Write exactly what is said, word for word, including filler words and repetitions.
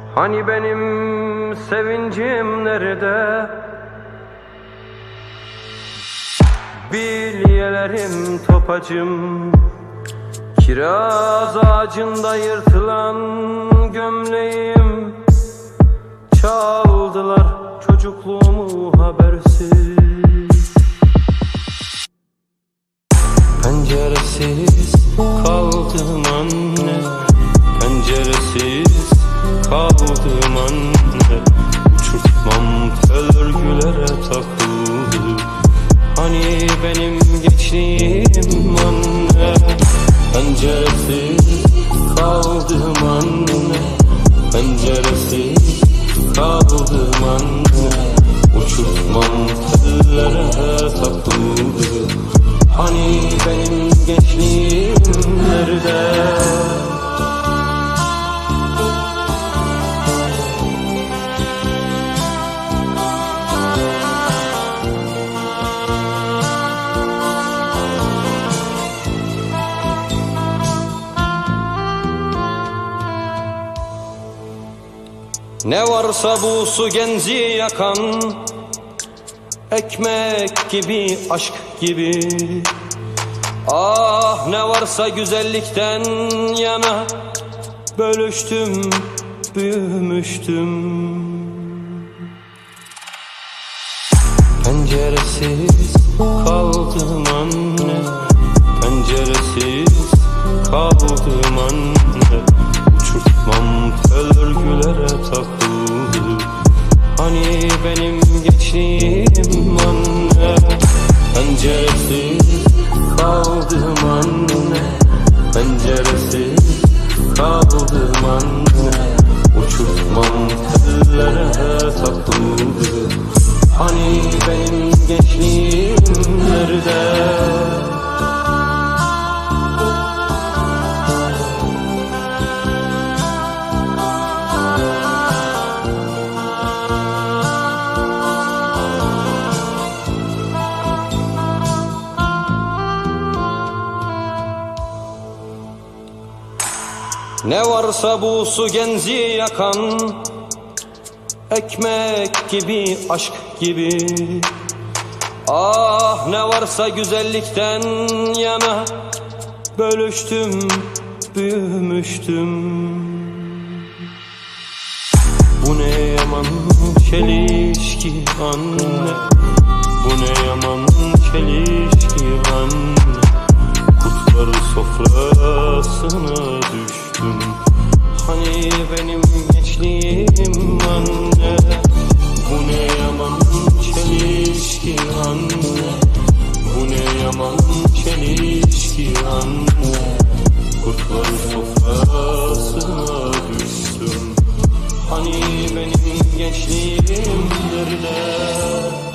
Hani benim sevincim nerede? Bilyelerim topacım, kiraz ağacında yırtılan gömleğim. Çaldılar çocukluğumu habersiz. Penceresiz kaldım anne, penceresiz kaldım anne. Uçurtmam tel örgülere takıldı. Hani benim gençliğim anne. Penceresiz kaldım anne, penceresiz kaldım anne. Uçurtmam tellere takıldı. Hani benim gençliğim nerede? Ne varsa bu su genci yakan, ekmek gibi, aşk gibi. Ah ne varsa güzellikten yana, bölüştüm, büyümüştüm. Penceresiz kaldım anne, penceresiz kaldım anne. Uçurtmam tel örgülere takıldı. Hani benim gençliğim anne. Penceresiz kaldım anne, penceresiz kaldım anne. Uçurtmam tellere takıldı. Hani benim gençliğim nerede? Ne varsa bu su genci yakan, ekmek gibi, aşk gibi. Ah ne varsa güzellikten yana, bölüştüm, büyümüştüm. Bu ne yaman çelişki anne, bu ne yaman çelişki anne. Kurtlar sofrasına düştüm. Hani benim gençliğim anne. Bu ne yaman çelişki anne, bu ne yaman çelişki anne. Kurtlar sofrasına düştüm. Hani benim gençliğim nerede?